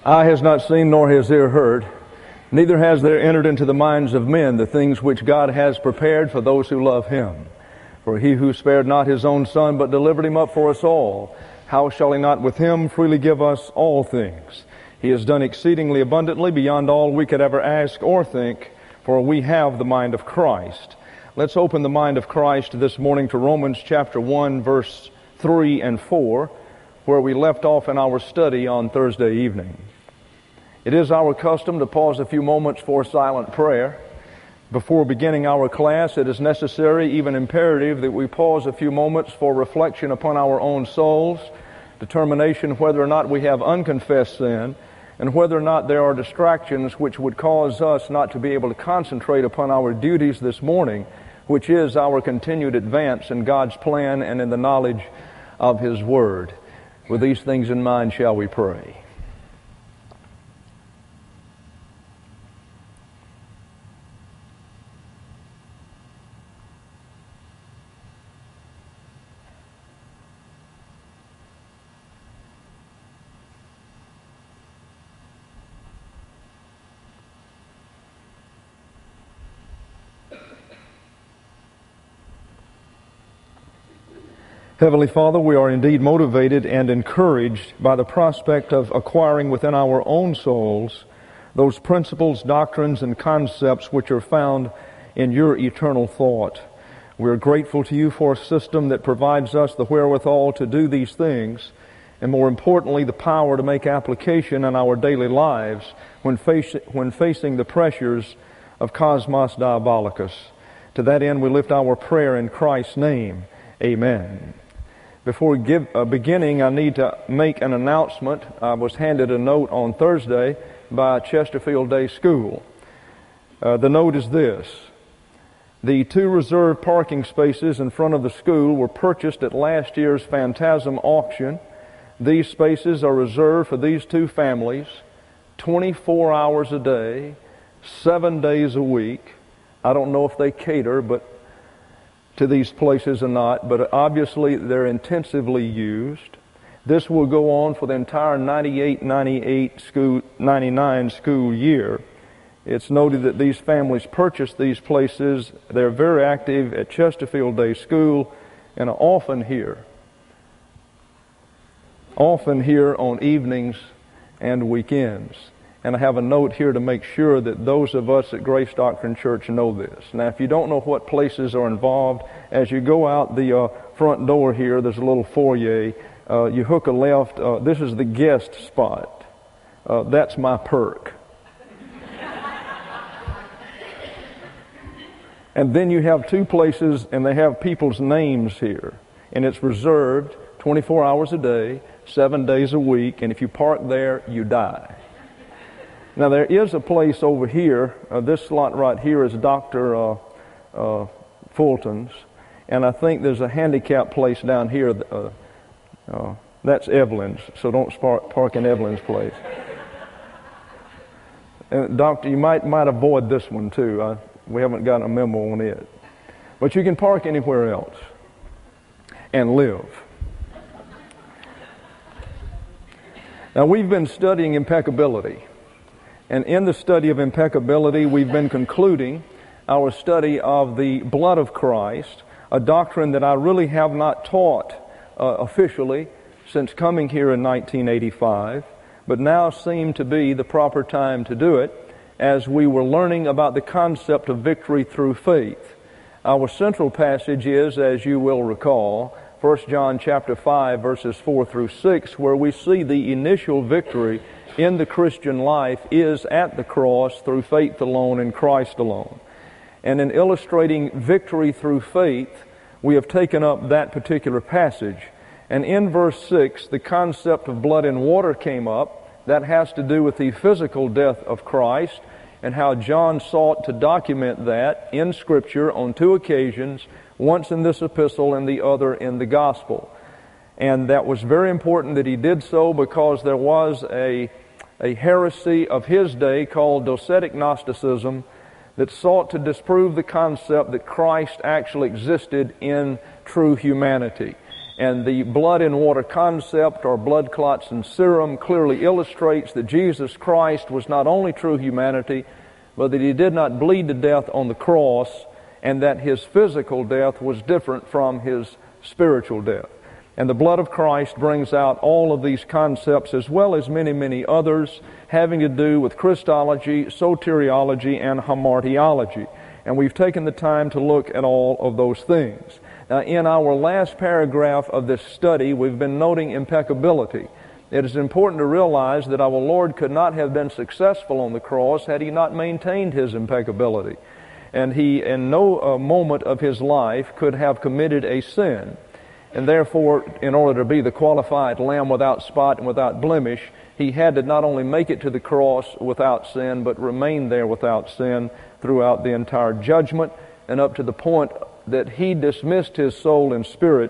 Eye has not seen, nor has ear heard, neither has there entered into the minds of men the things which God has prepared for those who love Him. For He who spared not His own Son, but delivered Him up for us all, how shall He not with Him freely give us all things? He has done exceedingly abundantly beyond all we could ever ask or think, for we have the mind of Christ. Let's open the mind of Christ this morning to Romans chapter 1, verse 3 and 4, where we left off in our study on Thursday evening. It is our custom to pause a few moments for silent prayer. Before beginning our class, it is necessary, even imperative, that we pause a few moments for reflection upon our own souls, determination whether or not we have unconfessed sin, and whether or not there are distractions which would cause us not to be able to concentrate upon our duties this morning, which is our continued advance in God's plan and in the knowledge of His Word. With these things in mind, shall we pray? Heavenly Father, we are indeed motivated and encouraged by the prospect of acquiring within our own souls those principles, doctrines, and concepts which are found in your eternal thought. We are grateful to you for a system that provides us the wherewithal to do these things, and more importantly, the power to make application in our daily lives when facing the pressures of Cosmos Diabolicus. To that end, we lift our prayer in Christ's name. Amen. Before beginning, I need to make an announcement. I was handed a note on Thursday by Chesterfield Day School. The note is this: the 2 reserved parking spaces in front of the school were purchased at last year's Phantasm auction. These spaces are reserved for these 2 families, 24 hours a day, 7 days a week. I don't know if they cater to these places or not, but obviously they're intensively used. This will go on for the entire 98 school year. It's noted that these families purchased these places. They're very active at Chesterfield Day School and are often here on evenings and weekends. And I have a note here to make sure that those of us at Grace Doctrine Church know this. Now, if you don't know what places are involved, as you go out the front door here, there's a little foyer. You hook a left. This is the guest spot. That's my perk. And then you have 2 places, and they have people's names here. And it's reserved 24 hours a day, 7 days a week. And if you park there, you die. Now, there is a place over here. This slot right here is Dr. Fulton's. And I think there's a handicap place down here. That's Evelyn's, so don't park in Evelyn's place. And Doctor, you might avoid this one too. We haven't gotten a memo on it. But you can park anywhere else and live. Now, we've been studying impeccability. And in the study of impeccability, we've been concluding our study of the blood of Christ, a doctrine that I really have not taught officially since coming here in 1985, but now seemed to be the proper time to do it as we were learning about the concept of victory through faith. Our central passage is, as you will recall, 1 John chapter 5, verses 4 through 6, where we see the initial victory in the Christian life is at the cross through faith alone in Christ alone. And in illustrating victory through faith, we have taken up that particular passage. And in verse 6, the concept of blood and water came up. That has to do with the physical death of Christ and how John sought to document that in Scripture on 2 occasions, once in this epistle and the other in the Gospel. And that was very important that he did so because there was a heresy of his day called Docetic Gnosticism that sought to disprove the concept that Christ actually existed in true humanity. And the blood and water concept, or blood clots and serum, clearly illustrates that Jesus Christ was not only true humanity, but that He did not bleed to death on the cross, and that His physical death was different from His spiritual death. And the blood of Christ brings out all of these concepts, as well as many, many others, having to do with Christology, soteriology, and hamartiology. And we've taken the time to look at all of those things. Now, in our last paragraph of this study, we've been noting impeccability. It is important to realize that our Lord could not have been successful on the cross had He not maintained His impeccability. And He, in no moment of His life, could have committed a sin. And therefore, in order to be the qualified Lamb without spot and without blemish, He had to not only make it to the cross without sin, but remain there without sin throughout the entire judgment, and up to the point that He dismissed His soul and spirit,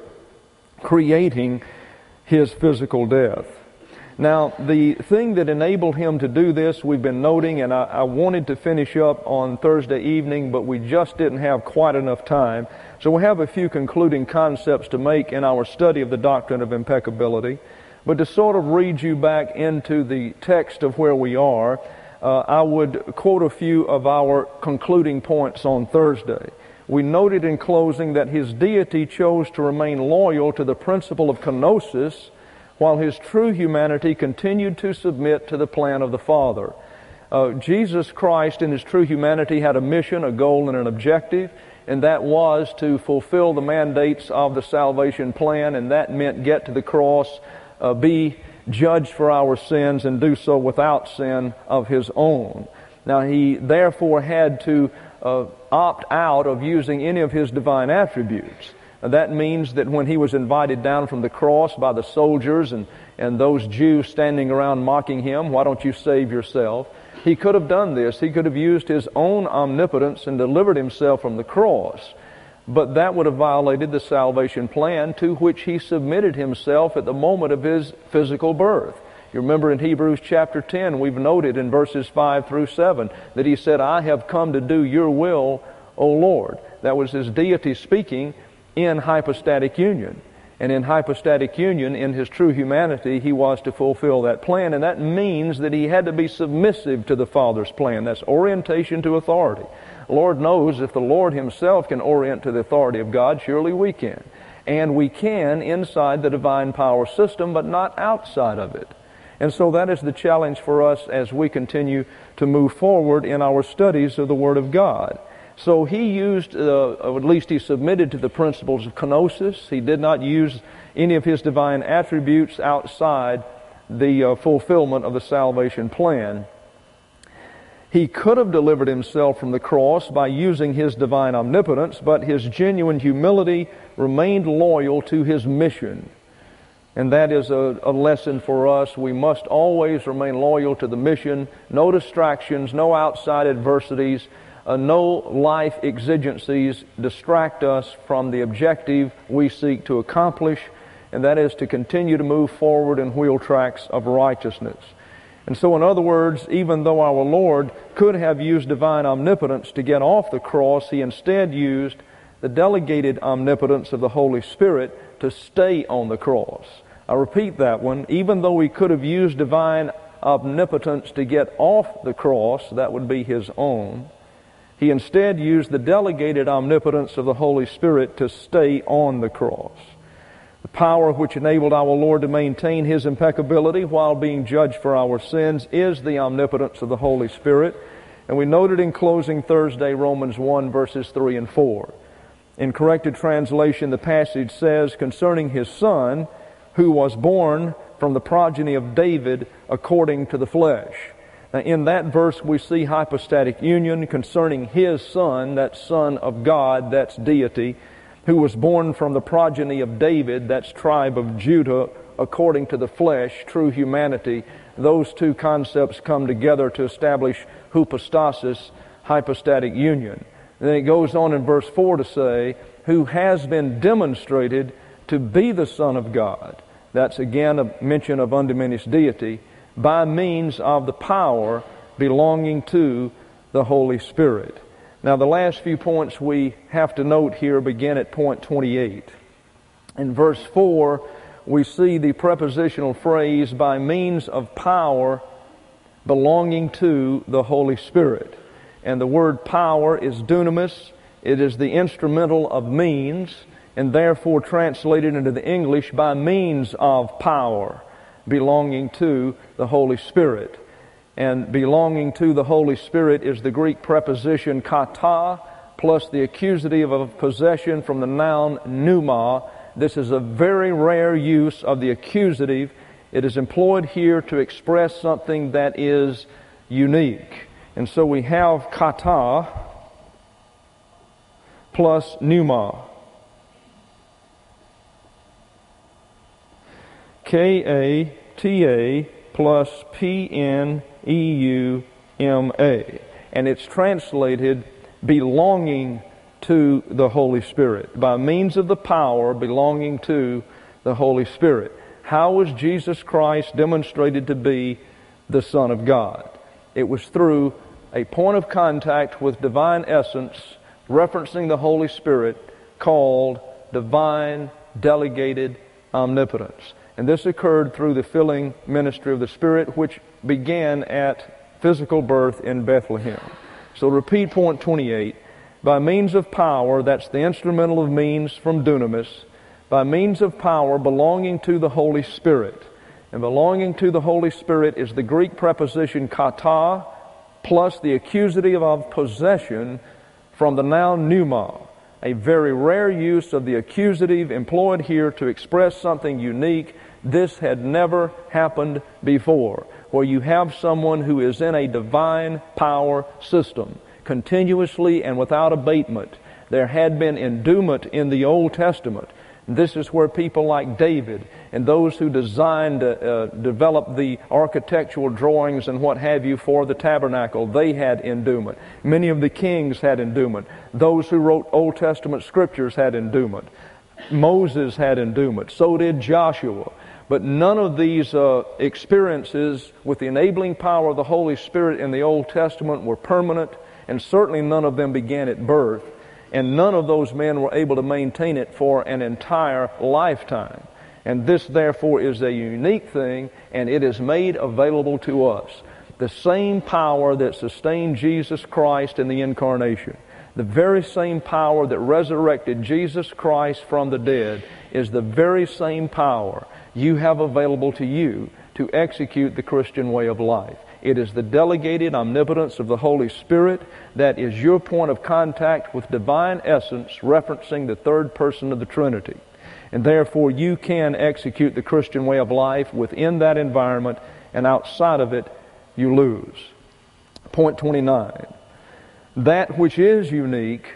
creating His physical death. Now, the thing that enabled Him to do this, we've been noting, and I wanted to finish up on Thursday evening, but we just didn't have quite enough time. So we have a few concluding concepts to make in our study of the doctrine of impeccability. But to sort of read you back into the text of where we are, I would quote a few of our concluding points on Thursday. We noted in closing that His deity chose to remain loyal to the principle of kenosis, while His true humanity continued to submit to the plan of the Father. Jesus Christ in His true humanity had a mission, a goal, and an objective, and that was to fulfill the mandates of the salvation plan, and that meant get to the cross, be judged for our sins, and do so without sin of His own. Now, He therefore had to opt out of using any of His divine attributes. That means that when He was invited down from the cross by the soldiers and those Jews standing around mocking Him, "Why don't you save yourself?" He could have done this. He could have used His own omnipotence and delivered Himself from the cross. But that would have violated the salvation plan to which He submitted Himself at the moment of His physical birth. You remember in Hebrews chapter 10, we've noted in verses 5 through 7 that He said, "I have come to do your will, O Lord." That was His deity speaking in hypostatic union. And in hypostatic union, in His true humanity, He was to fulfill that plan. And that means that He had to be submissive to the Father's plan. That's orientation to authority. Lord knows if the Lord Himself can orient to the authority of God, surely we can. And we can inside the divine power system, but not outside of it. And so that is the challenge for us as we continue to move forward in our studies of the Word of God. So He used, at least He submitted to the principles of kenosis. He did not use any of His divine attributes outside the fulfillment of the salvation plan. He could have delivered Himself from the cross by using His divine omnipotence, but His genuine humility remained loyal to His mission. And that is a lesson for us. We must always remain loyal to the mission. No distractions, no outside adversities, no life exigencies distract us from the objective we seek to accomplish, and that is to continue to move forward in wheel tracks of righteousness. And so, in other words, even though our Lord could have used divine omnipotence to get off the cross, He instead used the delegated omnipotence of the Holy Spirit to stay on the cross. I repeat that one. Even though He could have used divine omnipotence to get off the cross, that would be His own, He instead used the delegated omnipotence of the Holy Spirit to stay on the cross. The power which enabled our Lord to maintain His impeccability while being judged for our sins is the omnipotence of the Holy Spirit. And we noted in closing Thursday Romans 1 verses 3 and 4. In corrected translation, the passage says, concerning His Son, who was born from the progeny of David according to the flesh. Now, in that verse, we see hypostatic union concerning His Son, that Son of God, that's deity, who was born from the progeny of David, that's tribe of Judah, according to the flesh, true humanity. Those two concepts come together to establish hypostasis, hypostatic union. And then it goes on in verse 4 to say, who has been demonstrated to be the Son of God. That's again a mention of undiminished deity, by means of the power belonging to the Holy Spirit. Now, the last few points we have to note here begin at point 28. In verse 4, we see the prepositional phrase, by means of power belonging to the Holy Spirit. And the word power is dunamis. It is the instrumental of means, and therefore translated into the English, by means of power belonging to the Holy Spirit. And belonging to the Holy Spirit is the Greek preposition kata, plus the accusative of possession from the noun pneuma. This is a very rare use of the accusative. It is employed here to express something that is unique. And so we have kata plus pneuma. K-A-T-A plus P-N-E-U-M-A. And it's translated belonging to the Holy Spirit. By means of the power belonging to the Holy Spirit. How was Jesus Christ demonstrated to be the Son of God? It was through a point of contact with divine essence, referencing the Holy Spirit, called divine delegated omnipotence. And this occurred through the filling ministry of the Spirit, which began at physical birth in Bethlehem. So repeat point 28. By means of power, that's the instrumental of means from dunamis, by means of power belonging to the Holy Spirit. And belonging to the Holy Spirit is the Greek preposition kata, plus the accusative of possession from the noun pneuma. A very rare use of the accusative employed here to express something unique. This had never happened before, where you have someone who is in a divine power system, continuously and without abatement. There had been endowment in the Old Testament. This is where people like David and those who designed, developed the architectural drawings and what have you for the tabernacle, they had endowment. Many of the kings had endowment. Those who wrote Old Testament scriptures had endowment. Moses had endowment. So did Joshua. But none of these experiences with the enabling power of the Holy Spirit in the Old Testament were permanent, and certainly none of them began at birth. And none of those men were able to maintain it for an entire lifetime. And this, therefore, is a unique thing, and it is made available to us. The same power that sustained Jesus Christ in the incarnation, the very same power that resurrected Jesus Christ from the dead, is the very same power you have available to you to execute the Christian way of life. It is the delegated omnipotence of the Holy Spirit that is your point of contact with divine essence, referencing the third person of the Trinity. And therefore you can execute the Christian way of life within that environment, and outside of it you lose. Point 29. That which is unique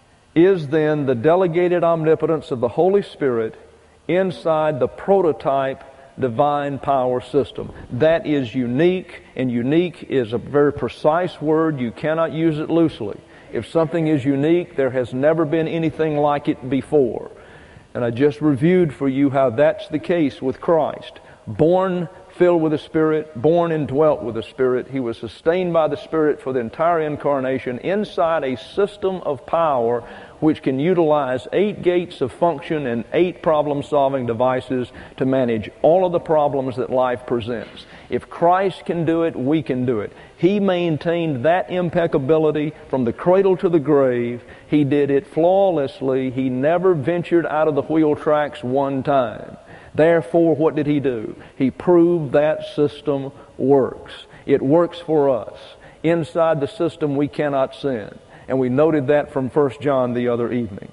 is then the delegated omnipotence of the Holy Spirit inside the prototype divine power system. That is unique, and unique is a very precise word. You cannot use it loosely. If something is unique, there has never been anything like it before. And I just reviewed for you how that's the case with Christ. Born filled with the Spirit, born and dwelt with the Spirit. He was sustained by the Spirit for the entire incarnation inside a system of power which can utilize 8 gates of function and 8 problem-solving devices to manage all of the problems that life presents. If Christ can do it, we can do it. He maintained that impeccability from the cradle to the grave. He did it flawlessly. He never ventured out of the wheel tracks one time. Therefore, what did He do? He proved that system works. It works for us. Inside the system, we cannot sin. And we noted that from 1 John the other evening.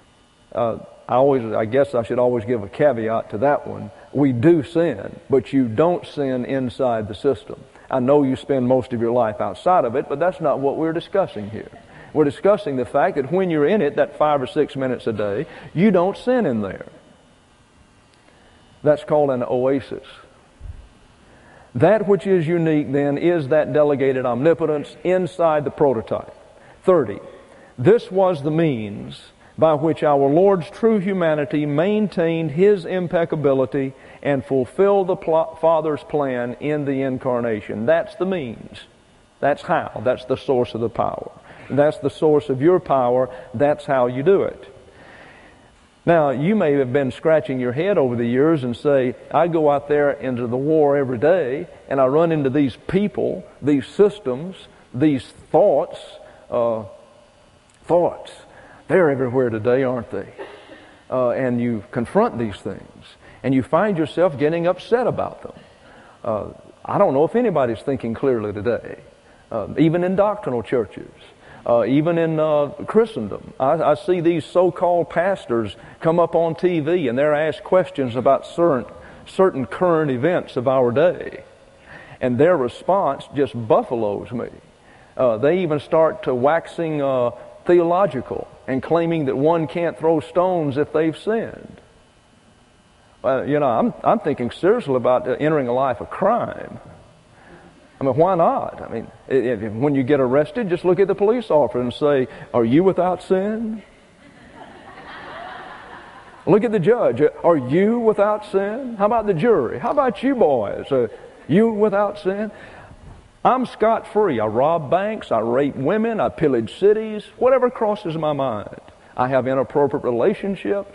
I guess I should always give a caveat to that one. We do sin, but you don't sin inside the system. I know you spend most of your life outside of it, but that's not what we're discussing here. We're discussing the fact that when you're in it, that 5 or 6 minutes a day, you don't sin in there. That's called an oasis. That which is unique then is that delegated omnipotence inside the prototype. 30. This was the means by which our Lord's true humanity maintained His impeccability and fulfilled the Father's plan in the incarnation. That's the means. That's how. That's the source of the power. That's the source of your power. That's how you do it. Now, you may have been scratching your head over the years and say, I go out there into the war every day and I run into these people, these systems, these thoughts. They're everywhere today, aren't they? And you confront these things and you find yourself getting upset about them. I don't know if anybody's thinking clearly today, even in doctrinal churches. Even in Christendom, I see these so-called pastors come up on TV and they're asked questions about certain current events of our day. And their response just buffaloes me. They even start to waxing theological and claiming that one can't throw stones if they've sinned. I'm thinking seriously about entering a life of crime. I mean, why not? I mean, when you get arrested, just look at the police officer and say, are you without sin? Look at the judge. Are you without sin? How about the jury? How about you boys? Are you without sin? I'm scot-free. I rob banks. I rape women. I pillage cities. Whatever crosses my mind. I have inappropriate relationships.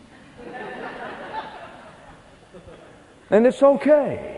And it's okay.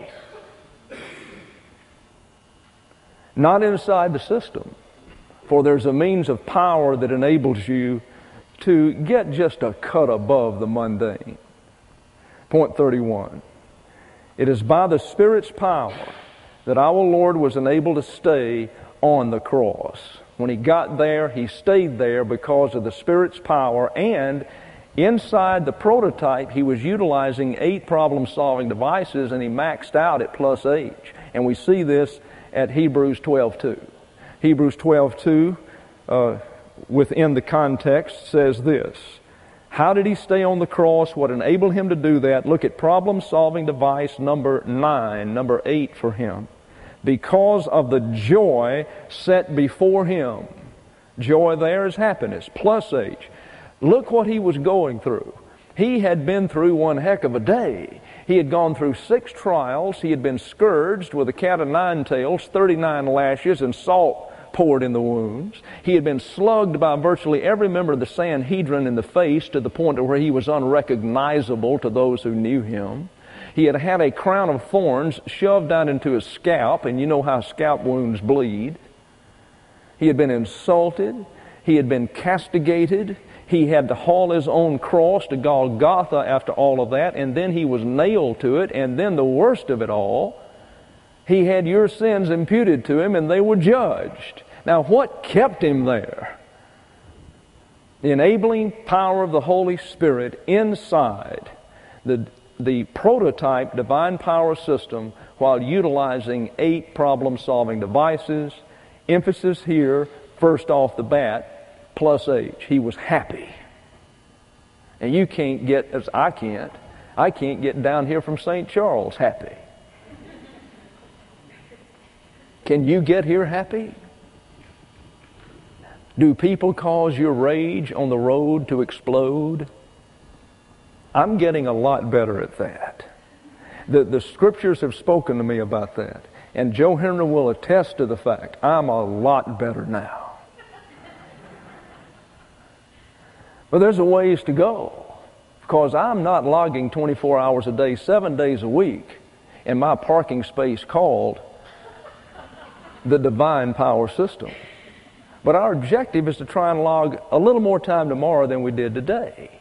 Not inside the system, for there's a means of power that enables you to get just a cut above the mundane. Point 31. It is by the Spirit's power that our Lord was enabled to stay on the cross. When He got there, He stayed there because of the Spirit's power, and inside the prototype, He was utilizing 8 problem-solving devices, and He maxed out at plus H. And we see this at Hebrews 12:2. Hebrews 12:2, within the context, says this. How did He stay on the cross? What enabled Him to do that? Look at problem-solving device number 9, number 8 for Him. Because of the joy set before Him. Joy there is happiness, plus H. Look what He was going through. He had been through one heck of a day. He had gone through 6 trials. He had been scourged with a cat of 9 tails, 39 lashes, and salt poured in the wounds. He had been slugged by virtually every member of the Sanhedrin in the face to the point where he was unrecognizable to those who knew him. He had had a crown of thorns shoved down into his scalp, and you know how scalp wounds bleed. He had been insulted. He had been castigated. He had to haul his own cross to Golgotha after all of that, and then he was nailed to it, and then the worst of it all, he had your sins imputed to him, and they were judged. Now, what kept him there? The enabling power of the Holy Spirit inside the prototype divine power system while utilizing 8 problem-solving devices. Emphasis here, first off the bat, plus H. He was happy. And you can't get, as I can't get down here from St. Charles happy. Can you get here happy? Do people cause your rage on the road to explode? I'm getting a lot better at that. The Scriptures have spoken to me about that. And Joe Henry will attest to the fact I'm a lot better now. But there's a ways to go, because I'm not logging 24 hours a day, 7 days a week in my parking space called the divine power system. But our objective is to try and log a little more time tomorrow than we did today.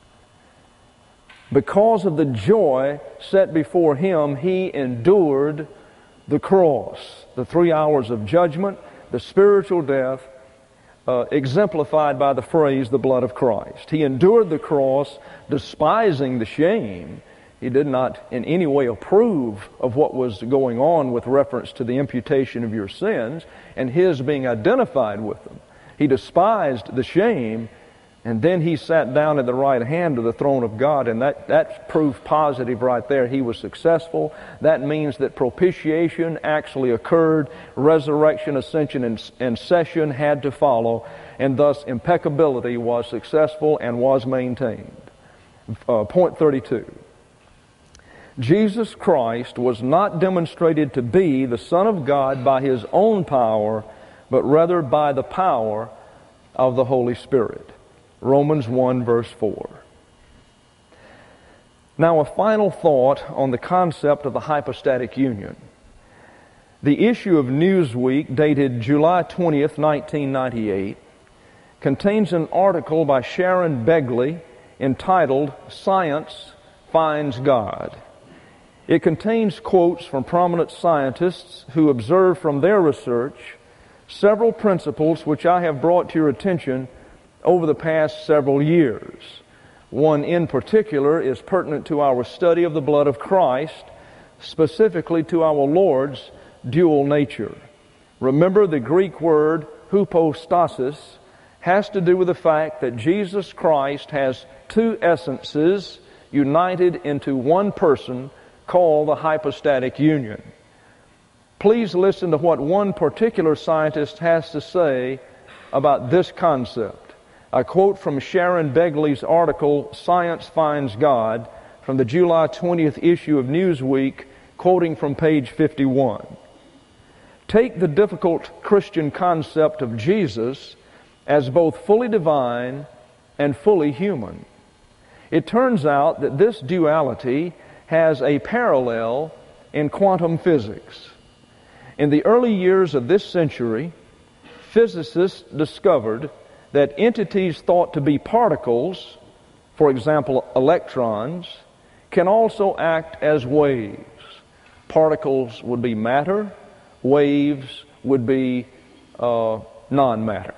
Because of the joy set before Him, He endured the cross, the 3 hours of judgment, the spiritual death, exemplified by the phrase, the blood of Christ. He endured the cross, despising the shame. He did not in any way approve of what was going on with reference to the imputation of your sins and His being identified with them. He despised the shame, and then He sat down at the right hand of the throne of God, and that's proof positive right there. He was successful. That means that propitiation actually occurred. Resurrection, ascension, and session had to follow, and thus impeccability was successful and was maintained. Point 32. Jesus Christ was not demonstrated to be the Son of God by His own power, but rather by the power of the Holy Spirit. Romans 1 verse 4. Now, a final thought on the concept of the hypostatic union. The issue of Newsweek, dated July 20th, 1998, contains an article by Sharon Begley entitled "Science Finds God." It contains quotes from prominent scientists who observe from their research several principles which I have brought to your attention over the past several years. One in particular is pertinent to our study of the blood of Christ, specifically to our Lord's dual nature. Remember, the Greek word hypostasis has to do with the fact that Jesus Christ has two essences united into one person, called the hypostatic union. Please listen to what one particular scientist has to say about this concept. I quote from Sharon Begley's article, "Science Finds God," from the July 20th issue of Newsweek, quoting from page 51. Take the difficult Christian concept of Jesus as both fully divine and fully human. It turns out that this duality has a parallel in quantum physics. In the early years of this century, physicists discovered that entities thought to be particles, for example, electrons, can also act as waves. Particles would be matter, waves would be non-matter.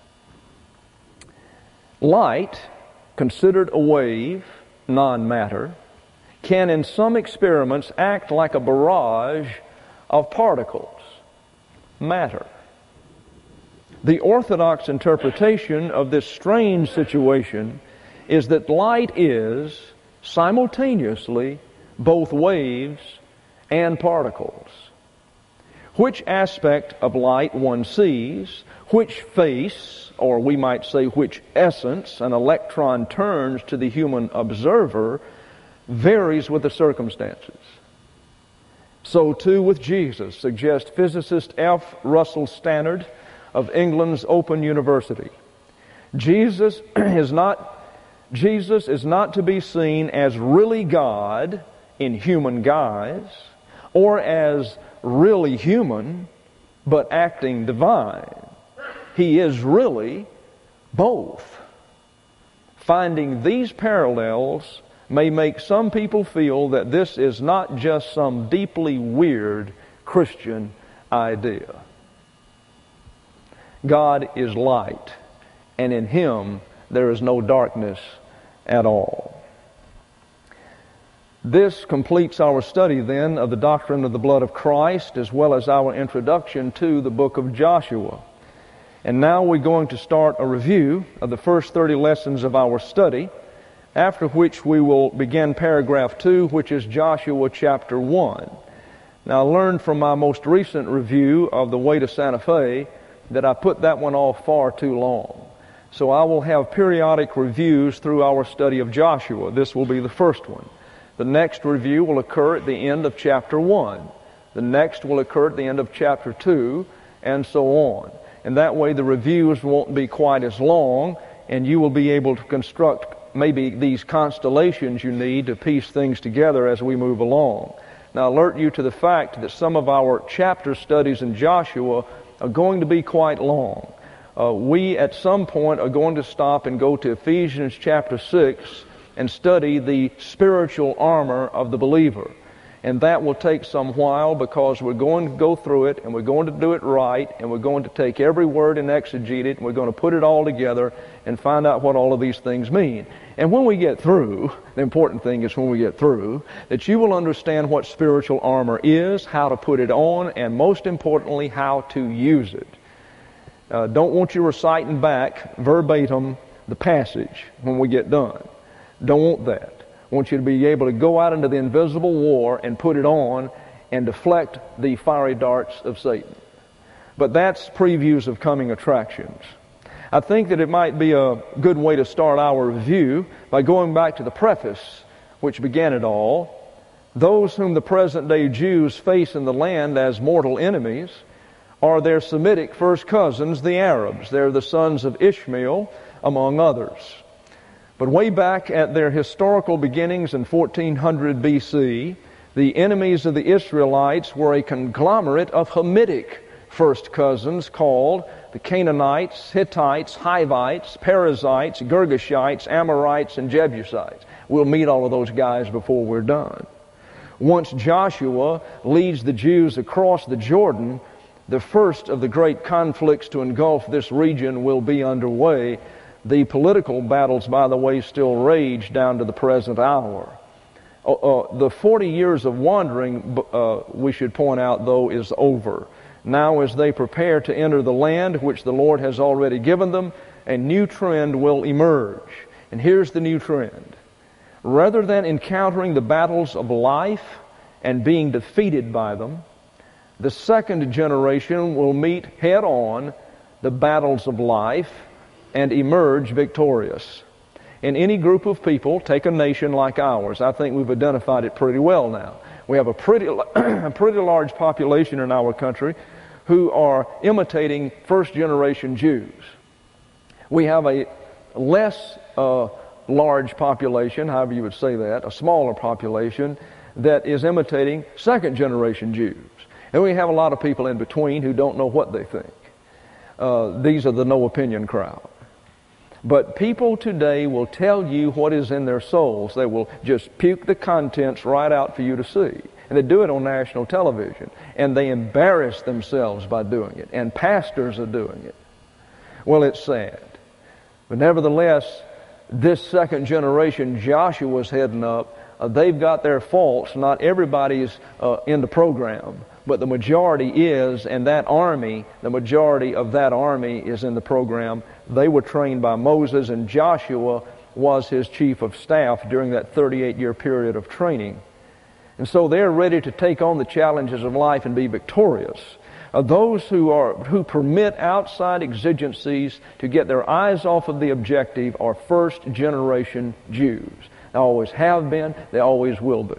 Light, considered a wave, non-matter, can in some experiments act like a barrage of particles, matter. The orthodox interpretation of this strange situation is that light is simultaneously both waves and particles. Which aspect of light one sees, which face, or we might say which essence an electron turns to the human observer, varies with the circumstances. So too with Jesus, suggests physicist F. Russell Stannard of England's Open University. Jesus is not to be seen as really God in human guise, or as really human but acting divine. He is really both. Finding these parallels may make some people feel that this is not just some deeply weird Christian idea. God is light, and in Him there is no darkness at all. This completes our study then of the doctrine of the blood of Christ, as well as our introduction to the book of Joshua. And now we're going to start a review of the first 30 lessons of our study, after which we will begin paragraph 2, which is Joshua chapter 1. Now, I learned from my most recent review of the Way to Santa Fe that I put that one off far too long. So I will have periodic reviews through our study of Joshua. This will be the first one. The next review will occur at the end of chapter 1. The next will occur at the end of chapter 2, and so on. And that way the reviews won't be quite as long, and you will be able to construct maybe these constellations you need to piece things together as we move along. Now, alert you to the fact that some of our chapter studies in Joshua are going to be quite long. We at some point are going to stop and go to Ephesians chapter 6 and study the spiritual armor of the believer. And that will take some while, because we're going to go through it, and we're going to do it right, and we're going to take every word and exegete it, and we're going to put it all together and find out what all of these things mean. And when we get through, the important thing is when we get through, that you will understand what spiritual armor is, how to put it on, and most importantly, how to use it. Don't want you reciting back verbatim the passage when we get done. Don't want that. I want you to be able to go out into the invisible war and put it on and deflect the fiery darts of Satan. But that's previews of coming attractions. I think that it might be a good way to start our review by going back to the preface which began it all. Those whom the present-day Jews face in the land as mortal enemies are their Semitic first cousins, the Arabs. They're the sons of Ishmael, among others. But way back at their historical beginnings in 1400 BC, the enemies of the Israelites were a conglomerate of Hamitic first cousins called the Canaanites, Hittites, Hivites, Perizzites, Girgashites, Amorites, and Jebusites. We'll meet all of those guys before we're done. Once Joshua leads the Jews across the Jordan, the first of the great conflicts to engulf this region will be underway. The political battles, by the way, still rage down to the present hour. The 40 years of wandering, we should point out, though, is over. Now, as they prepare to enter the land which the Lord has already given them, a new trend will emerge. And here's the new trend. Rather than encountering the battles of life and being defeated by them, the second generation will meet head-on the battles of life and emerge victorious. In any group of people, take a nation like ours, I think we've identified it pretty well now. We have a pretty large population in our country who are imitating first-generation Jews. We have a less large population, however you would say that, a smaller population that is imitating second-generation Jews. And we have a lot of people in between who don't know what they think. These are the no-opinion crowd. But people today will tell you what is in their souls. They will just puke the contents right out for you to see. And they do it on national television. And they embarrass themselves by doing it. And pastors are doing it. Well, it's sad. But nevertheless, this second generation Joshua's heading up, they've got their faults. Not everybody's in the program, but the majority is, and that army, the majority of that army is in the program. They were trained by Moses, and Joshua was his chief of staff during that 38-year period of training. And so they're ready to take on the challenges of life and be victorious. Those who permit outside exigencies to get their eyes off of the objective are first-generation Jews. They always have been, they always will be.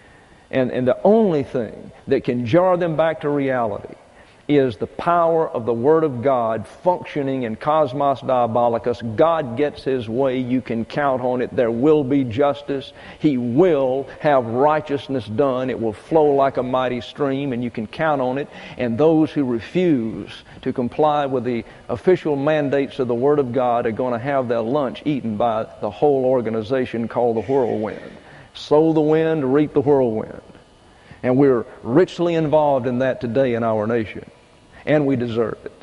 And the only thing that can jar them back to reality is the power of the Word of God functioning in Cosmos Diabolicus. God gets His way. You can count on it. There will be justice. He will have righteousness done. It will flow like a mighty stream, and you can count on it. And those who refuse to comply with the official mandates of the Word of God are going to have their lunch eaten by the whole organization called the whirlwind. Sow the wind, reap the whirlwind. And we're richly involved in that today in our nation. And we deserve it.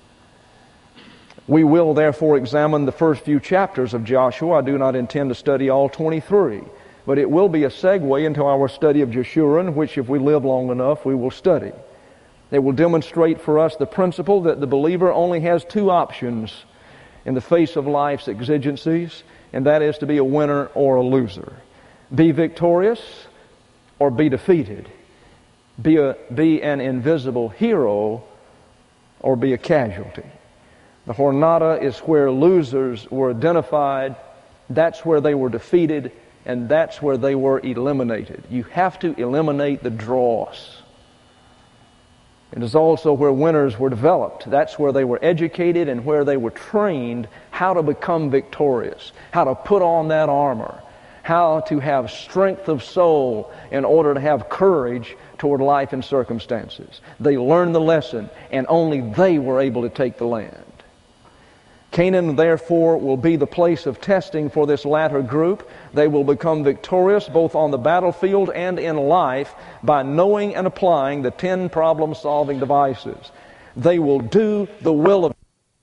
We will therefore examine the first few chapters of Joshua. I do not intend to study all 23. But it will be a segue into our study of Jeshurun, which if we live long enough, we will study. It will demonstrate for us the principle that the believer only has two options in the face of life's exigencies, and that is to be a winner or a loser. Be victorious or be defeated. Be an invisible hero or be a casualty. The Jornada is where losers were identified. That's where they were defeated, and that's where they were eliminated. You have to eliminate the dross. It is also where winners were developed. That's where they were educated and where they were trained how to become victorious, how to put on that armor, how to have strength of soul in order to have courage toward life and circumstances. They learned the lesson, and only they were able to take the land. Canaan, therefore, will be the place of testing for this latter group. They will become victorious both on the battlefield and in life by knowing and applying the 10 problem-solving devices. They will do the will of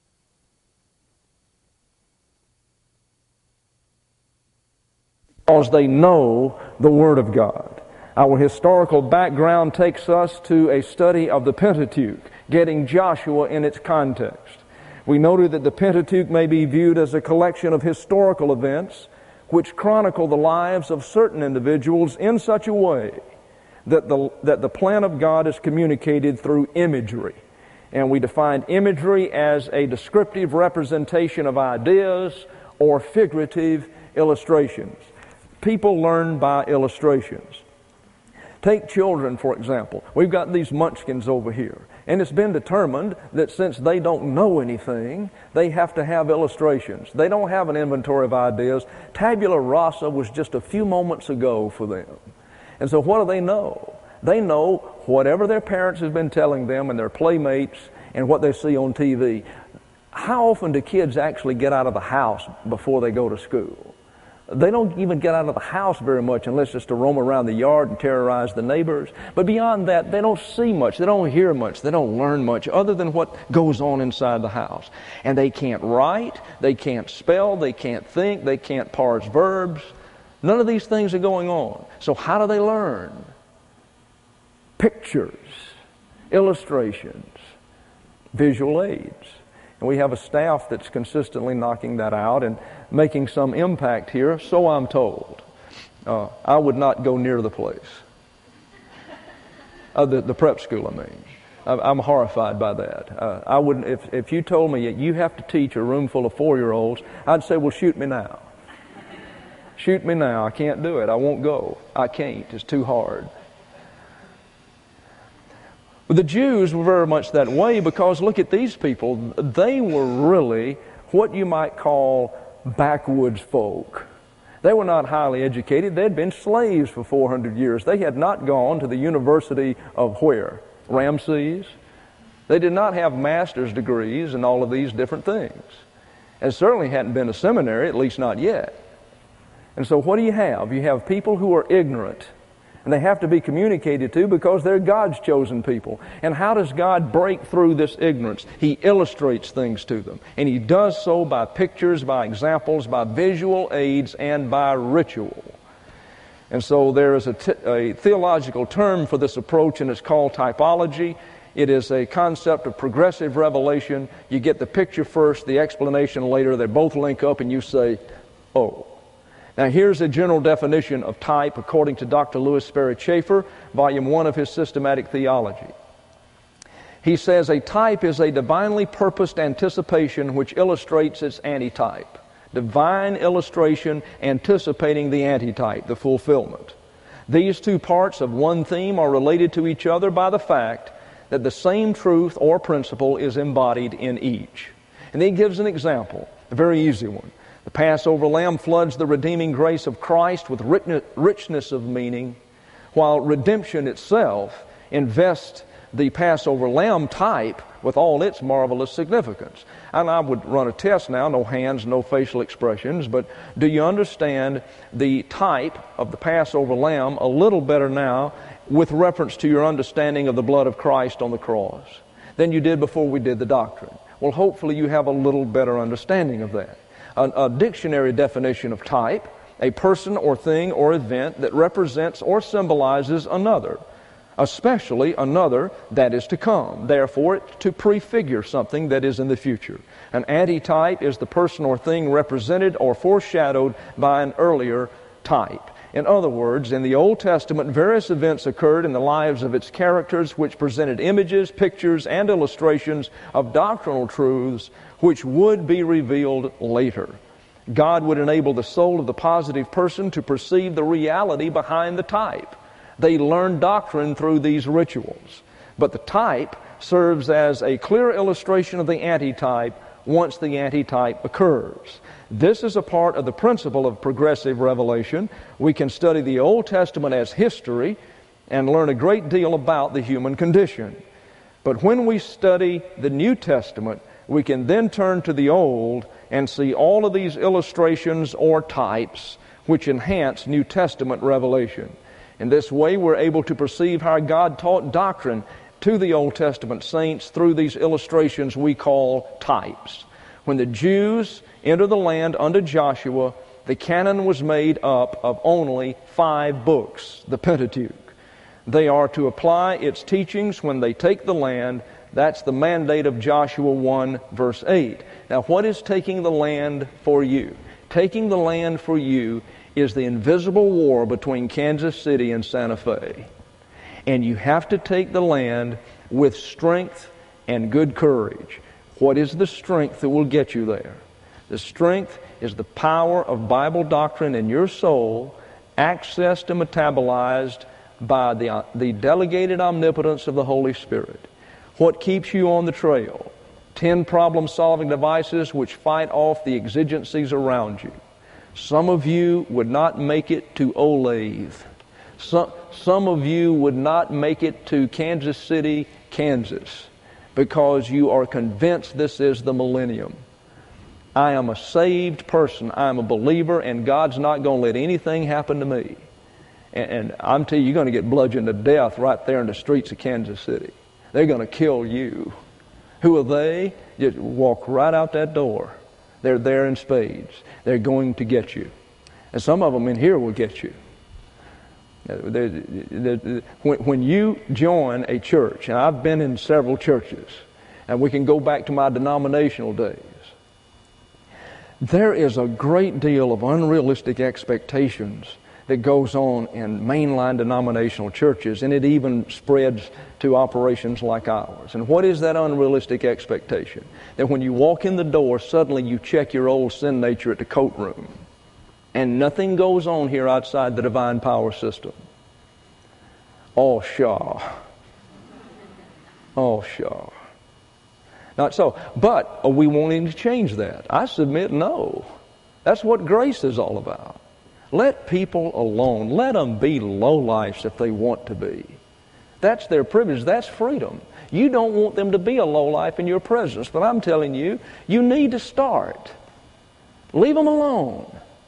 because they know the Word of God. Our historical background takes us to a study of the Pentateuch, getting Joshua in its context. We noted that the Pentateuch may be viewed as a collection of historical events which chronicle the lives of certain individuals in such a way that the plan of God is communicated through imagery. And we defined imagery as a descriptive representation of ideas or figurative illustrations. People learn by illustrations. Take children, for example. We've got these munchkins over here. And it's been determined that since they don't know anything, they have to have illustrations. They don't have an inventory of ideas. Tabula rasa was just a few moments ago for them. And so what do they know? They know whatever their parents have been telling them and their playmates and what they see on TV. How often do kids actually get out of the house before they go to school? They don't even get out of the house very much unless it's to roam around the yard and terrorize the neighbors. But beyond that, they don't see much. They don't hear much. They don't learn much other than what goes on inside the house. And they can't write. They can't spell. They can't think. They can't parse verbs. None of these things are going on. So how do they learn? Pictures, illustrations, visual aids. And we have a staff that's consistently knocking that out and making some impact here, so I'm told. I would not go near the place. The prep school, I mean. I'm horrified by that. I wouldn't. If you told me that you have to teach a room full of 4-year-olds, I'd say, well, shoot me now. Shoot me now. I can't do it. I won't go. I can't. It's too hard. The Jews were very much that way because look at these people. They were really what you might call backwoods folk. They were not highly educated. They had been slaves for 400 years. They had not gone to the University of where? Ramses. They did not have master's degrees in all of these different things. And certainly hadn't been to seminary, at least not yet. And so what do you have? You have people who are ignorant. And they have to be communicated to because they're God's chosen people. And how does God break through this ignorance? He illustrates things to them. And He does so by pictures, by examples, by visual aids, and by ritual. And so there is a theological term for this approach, and it's called typology. It is a concept of progressive revelation. You get the picture first, the explanation later. They both link up, and you say, oh. Now here's a general definition of type according to Dr. Louis Sperry Chafer, Volume 1 of his Systematic Theology. He says a type is a divinely purposed anticipation which illustrates its antitype. Divine illustration anticipating the antitype, the fulfillment. These two parts of one theme are related to each other by the fact that the same truth or principle is embodied in each. And then he gives an example, a very easy one. The Passover lamb floods the redeeming grace of Christ with richness of meaning, while redemption itself invests the Passover lamb type with all its marvelous significance. And I would run a test now, no hands, no facial expressions, but do you understand the type of the Passover lamb a little better now with reference to your understanding of the blood of Christ on the cross than you did before we did the doctrine? Well, hopefully you have a little better understanding of that. A dictionary definition of type, a person or thing or event that represents or symbolizes another, especially another that is to come. Therefore, to prefigure something that is in the future. An antitype is the person or thing represented or foreshadowed by an earlier type. In other words, in the Old Testament, various events occurred in the lives of its characters which presented images, pictures, and illustrations of doctrinal truths which would be revealed later. God would enable the soul of the positive person to perceive the reality behind the type. They learn doctrine through these rituals. But the type serves as a clear illustration of the antitype once the antitype occurs. This is a part of the principle of progressive revelation. We can study the Old Testament as history and learn a great deal about the human condition. But when we study the New Testament, we can then turn to the Old and see all of these illustrations or types which enhance New Testament revelation. In this way, we're able to perceive how God taught doctrine to the Old Testament saints through these illustrations we call types. When the Jews entered the land under Joshua, the canon was made up of only 5 books, the Pentateuch. They are to apply its teachings when they take the land. That's the mandate of Joshua 1, verse 8. Now, what is taking the land for you? Taking the land for you is the invisible war between Kansas City and Santa Fe. And you have to take the land with strength and good courage. What is the strength that will get you there? The strength is the power of Bible doctrine in your soul, accessed and metabolized by the delegated omnipotence of the Holy Spirit. What keeps you on the trail? 10 problem-solving devices which fight off the exigencies around you. Some of you would not make it to Olathe. Some of you would not make it to Kansas City, Kansas, because you are convinced this is the millennium. I am a saved person. I am a believer, and God's not going to let anything happen to me. And I'm telling you, you're going to get bludgeoned to death right there in the streets of Kansas City. They're going to kill you. Who are they? Just walk right out that door. They're there in spades. They're going to get you. And some of them in here will get you. When you join a church, and I've been in several churches, and we can go back to my denominational days, there is a great deal of unrealistic expectations that goes on in mainline denominational churches, and it even spreads to operations like ours. And what is that unrealistic expectation? That when you walk in the door, suddenly you check your old sin nature at the coat room, and nothing goes on here outside the divine power system. Oh, Shaw. Oh, Shaw. Not so. But are we wanting to change that? I submit no. That's what grace is all about. Let people alone. Let them be lowlifes if they want to be. That's their privilege. That's freedom. You don't want them to be a lowlife in your presence, but I'm telling you, you need to start. Leave them alone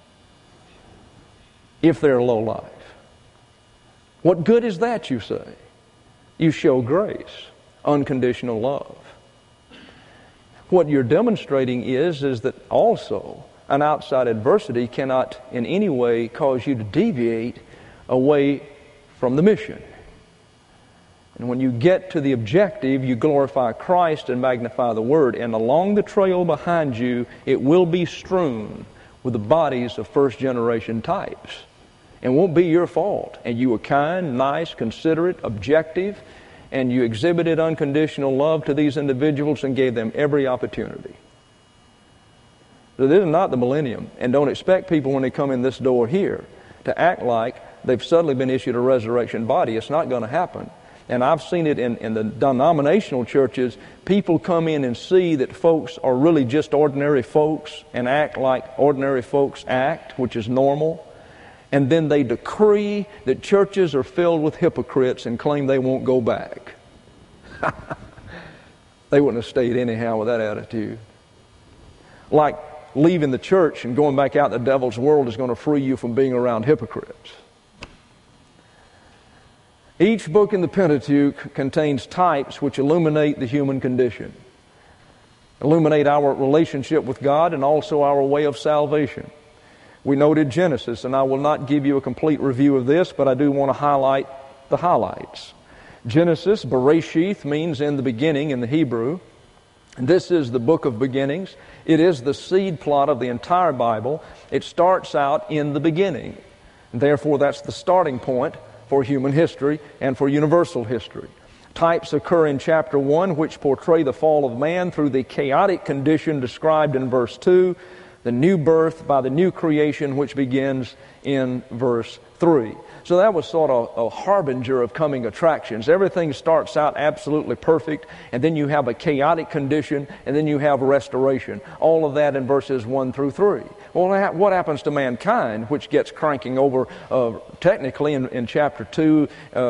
if they're a lowlife. What good is that, you say? You show grace, unconditional love. What you're demonstrating is that also an outside adversity cannot in any way cause you to deviate away from the mission. And when you get to the objective, you glorify Christ and magnify the Word. And along the trail behind you, it will be strewn with the bodies of first-generation types. It won't be your fault. And you were kind, nice, considerate, objective, and you exhibited unconditional love to these individuals and gave them every opportunity. So this is not the millennium. And don't expect people when they come in this door here to act like they've suddenly been issued a resurrection body. It's not going to happen. And I've seen it in the denominational churches. People come in and see that folks are really just ordinary folks and act like ordinary folks act, which is normal. And then they decree that churches are filled with hypocrites and claim they won't go back. They wouldn't have stayed anyhow with that attitude. Like leaving the church and going back out in the devil's world is going to free you from being around hypocrites. Each book in the Pentateuch contains types which illuminate the human condition, illuminate our relationship with God and also our way of salvation. We noted Genesis, and I will not give you a complete review of this, but I do want to highlight the highlights. Genesis, Bereshith, means in the beginning in the Hebrew. This is the book of beginnings. It is the seed plot of the entire Bible. It starts out in the beginning. And therefore, that's the starting point for human history and for universal history. Types occur in chapter 1, which portray the fall of man through the chaotic condition described in verse 2, the new birth by the new creation, which begins in verse 3. So that was sort of a harbinger of coming attractions. Everything starts out absolutely perfect, and then you have a chaotic condition, and then you have restoration. All of that in verses 1 through 3. Well, what happens to mankind, which gets cranking over technically in chapter 2,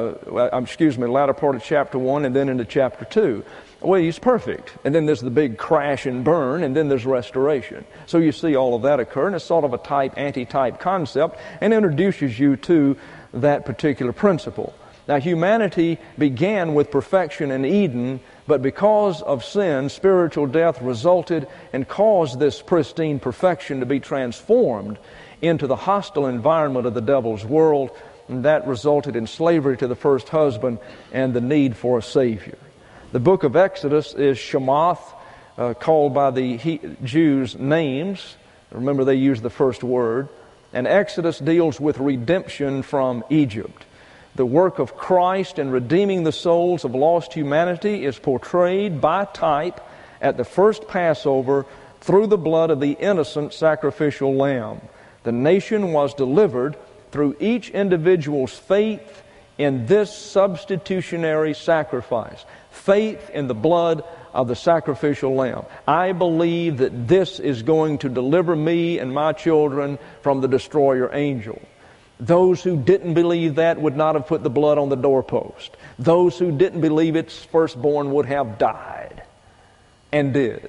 latter part of chapter 1, and then into chapter 2? Well, he's perfect. And then there's the big crash and burn, and then there's restoration. So you see all of that occur, and it's sort of a anti-type concept, and introduces you to that particular principle. Now, humanity began with perfection in Eden, but because of sin, spiritual death resulted and caused this pristine perfection to be transformed into the hostile environment of the devil's world, and that resulted in slavery to the first husband and the need for a Savior. The book of Exodus is Shemoth, called by the Jews names. Remember, they use the first word. And Exodus deals with redemption from Egypt. The work of Christ in redeeming the souls of lost humanity is portrayed by type at the first Passover through the blood of the innocent sacrificial lamb. The nation was delivered through each individual's faith in this substitutionary sacrifice. Faith in the blood of the sacrificial lamb. I believe that this is going to deliver me and my children from the destroyer angel. Those who didn't believe that would not have put the blood on the doorpost. Those who didn't believe its firstborn would have died, and did.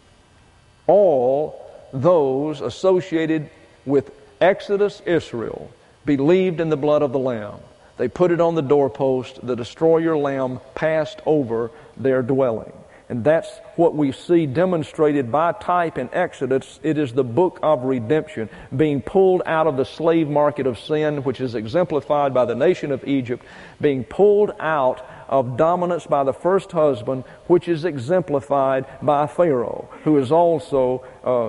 All those associated with Exodus Israel believed in the blood of the Lamb. They put it on the doorpost. The destroyer lamb passed over their dwelling. And that's what we see demonstrated by type in Exodus. It is the book of redemption, being pulled out of the slave market of sin, which is exemplified by the nation of Egypt, being pulled out of dominance by the first husband, which is exemplified by Pharaoh, who is also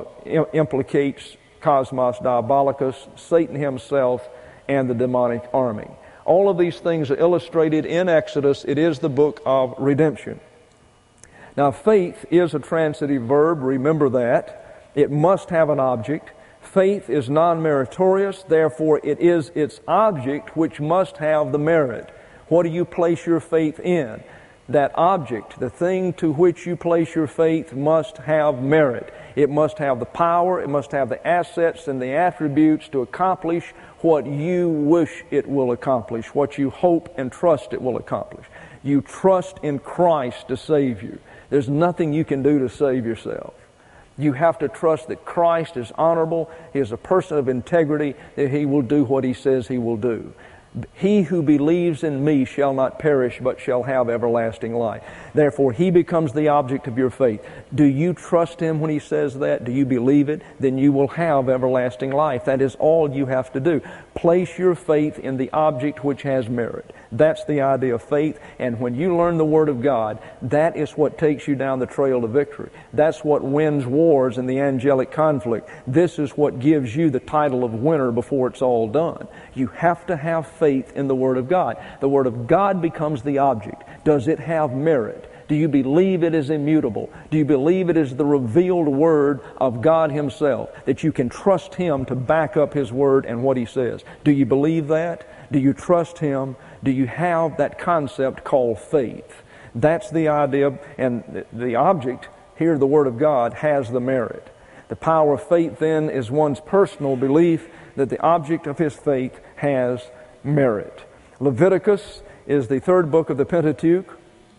implicates Cosmos Diabolicus, Satan himself, and the demonic army. All of these things are illustrated in Exodus. It is the book of redemption. Now, faith is a transitive verb. Remember that. It must have an object. Faith is non-meritorious. Therefore, it is its object which must have the merit. What do you place your faith in? That object, the thing to which you place your faith, must have merit. It must have the power, it must have the assets and the attributes to accomplish what you wish it will accomplish, what you hope and trust it will accomplish. You trust in Christ to save you. There's nothing you can do to save yourself. You have to trust that Christ is honorable, He is a person of integrity, that He will do what He says He will do. He who believes in me shall not perish, but shall have everlasting life. Therefore, He becomes the object of your faith. Do you trust Him when He says that? Do you believe it? Then you will have everlasting life. That is all you have to do. Place your faith in the object which has merit. That's the idea of faith. And when you learn the Word of God, that is what takes you down the trail to victory. That's what wins wars in the angelic conflict. This is what gives you the title of winner before it's all done. You have to have faith in the Word of God. The Word of God becomes the object. Does it have merit? Do you believe it is immutable? Do you believe it is the revealed Word of God Himself, that you can trust Him to back up His Word and what He says? Do you believe that? Do you trust Him? Do you have that concept called faith? That's the idea, and the object here, the Word of God, has the merit. The power of faith then is one's personal belief that the object of his faith has merit. Leviticus is the third book of the Pentateuch.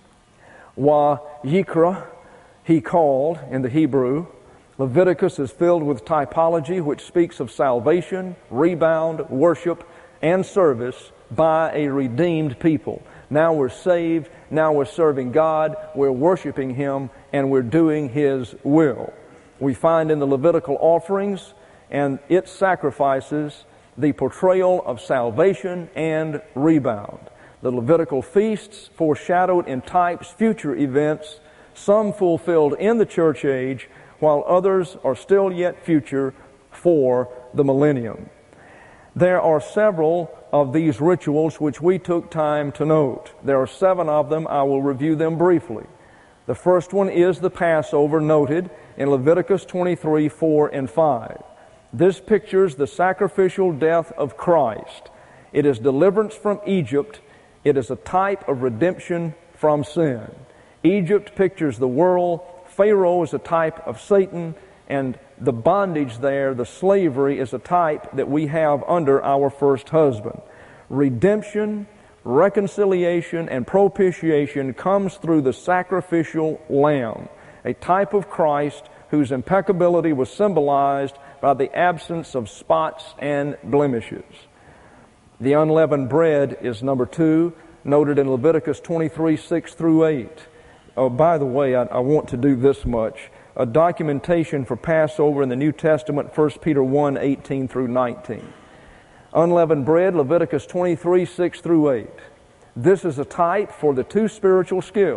Wa Yikra, he called in the Hebrew. Leviticus is filled with typology which speaks of salvation, rebound, worship, and service by a redeemed people. Now we're saved, now we're serving God, we're worshiping Him, and we're doing His will. We find in the Levitical offerings and its sacrifices the portrayal of salvation and rebound. The Levitical feasts foreshadowed in types future events, some fulfilled in the church age, while others are still yet future for the millennium. There are several of these rituals which we took time to note. There are 7 of them. I will review them briefly. The first one is the Passover, noted in Leviticus 23, 4 and 5. This pictures the sacrificial death of Christ. It is deliverance from Egypt. It is a type of redemption from sin. Egypt pictures the world. Pharaoh is a type of Satan, and the bondage there, the slavery, is a type that we have under our first husband. Redemption, reconciliation, and propitiation comes through the sacrificial lamb, a type of Christ whose impeccability was symbolized by the absence of spots and blemishes. The unleavened bread is number 2, noted in Leviticus 23, 6 through 8. Oh, by the way, I want to do this much. A documentation for Passover in the New Testament, 1 Peter 1, 18 through 19. Unleavened bread, Leviticus 23, 6 through 8. This is a type for the 2 spiritual skills,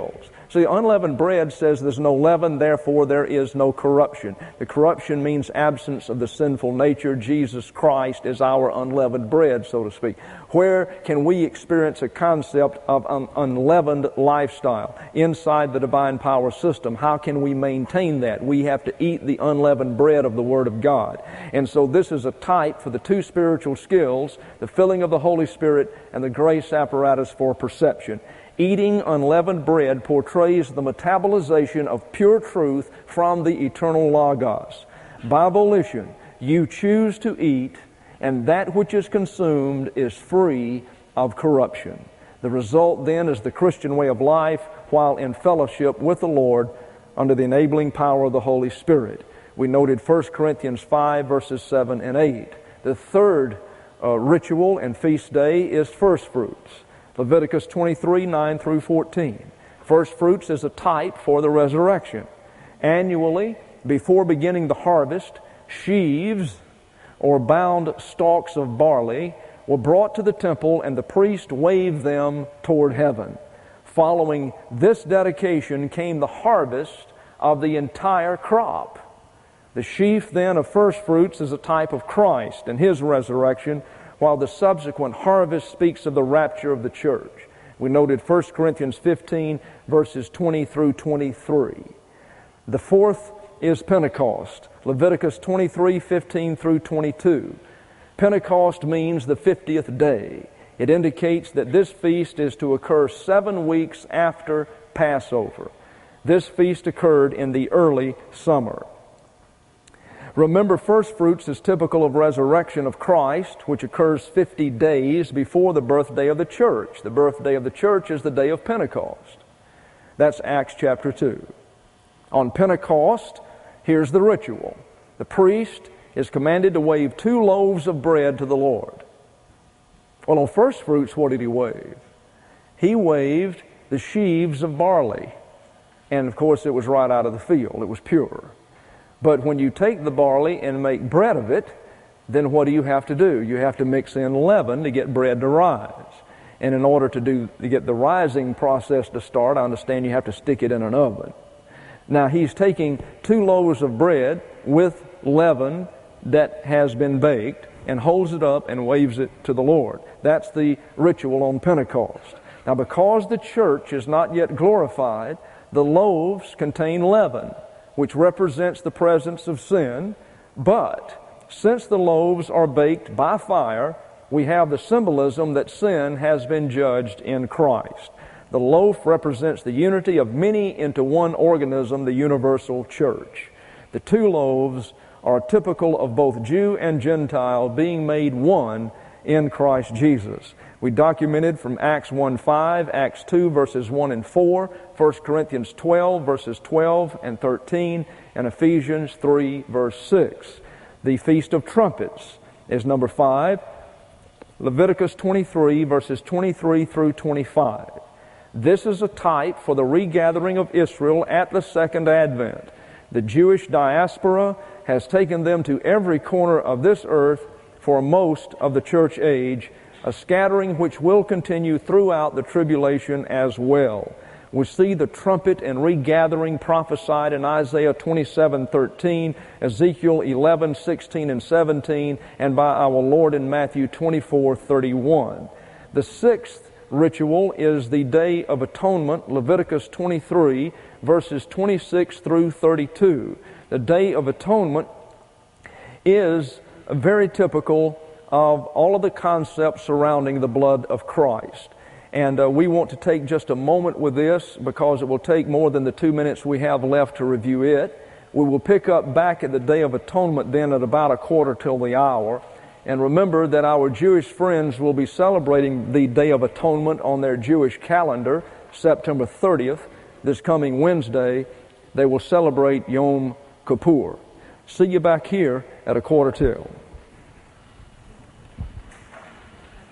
See, unleavened bread says there's no leaven, therefore there is no corruption. The corruption means absence of the sinful nature. Jesus Christ is our unleavened bread, so to speak. Where can we experience a concept of an unleavened lifestyle inside the divine power system? How can we maintain that? We have to eat the unleavened bread of the Word of God. And so this is a type for the two spiritual skills, the filling of the Holy Spirit and the grace apparatus for perception. Eating unleavened bread portrays the metabolization of pure truth from the eternal Logos. By volition, you choose to eat, and that which is consumed is free of corruption. The result then is the Christian way of life while in fellowship with the Lord under the enabling power of the Holy Spirit. We noted 1 Corinthians 5 verses 7 and 8. The third ritual and feast day is first fruits. Leviticus 23, 9 through 14. First fruits is a type for the resurrection. Annually, before beginning the harvest, sheaves or bound stalks of barley were brought to the temple, and the priest waved them toward heaven. Following this dedication came the harvest of the entire crop. The sheaf then of first fruits is a type of Christ and His resurrection, while the subsequent harvest speaks of the rapture of the church. We noted 1 Corinthians 15, verses 20 through 23. The fourth is Pentecost, Leviticus 23, 15 through 22. Pentecost means the 50th day. It indicates that this feast is to occur 7 weeks after Passover. This feast occurred in the early summer. Remember, first fruits is typical of resurrection of Christ, which occurs 50 days before the birthday of the church. The birthday of the church is the day of Pentecost. That's Acts chapter 2. On Pentecost, here's the ritual. The priest is commanded to wave 2 loaves of bread to the Lord. Well, on first fruits, what did he wave? He waved the sheaves of barley. And of course, it was right out of the field. It was pure. But when you take the barley and make bread of it, then what do you have to do? You have to mix in leaven to get bread to rise. And in order to get the rising process to start, I understand you have to stick it in an oven. Now he's taking 2 loaves of bread with leaven that has been baked and holds it up and waves it to the Lord. That's the ritual on Pentecost. Now because the church is not yet glorified, the loaves contain leaven, which represents the presence of sin. But since the loaves are baked by fire, we have the symbolism that sin has been judged in Christ. The loaf represents the unity of many into one organism, the universal church. The 2 loaves are typical of both Jew and Gentile being made one in Christ Jesus. We documented from Acts 1:5, Acts 2 verses 1 and 4, 1 Corinthians 12 verses 12 and 13, and Ephesians 3 verse 6. The Feast of Trumpets is number 5, Leviticus 23 verses 23 through 25. This is a type for the regathering of Israel at the second advent. The Jewish diaspora has taken them to every corner of this earth for most of the church age, a scattering which will continue throughout the tribulation as well. We see the trumpet and regathering prophesied in Isaiah 27:13, Ezekiel 11:16 and 17, and by our Lord in Matthew 24:31. The 6th ritual is the Day of Atonement, Leviticus 23, verses 26 through 32. The Day of Atonement is very typical of all of the concepts surrounding the blood of Christ. And we want to take just a moment with this because it will take more than the 2 minutes we have left to review it. We will pick up back at the Day of Atonement then at about 1/4 till the hour. And remember that our Jewish friends will be celebrating the Day of Atonement on their Jewish calendar, September 30th, this coming Wednesday. They will celebrate Yom Kippur. See you back here at 1/4 till.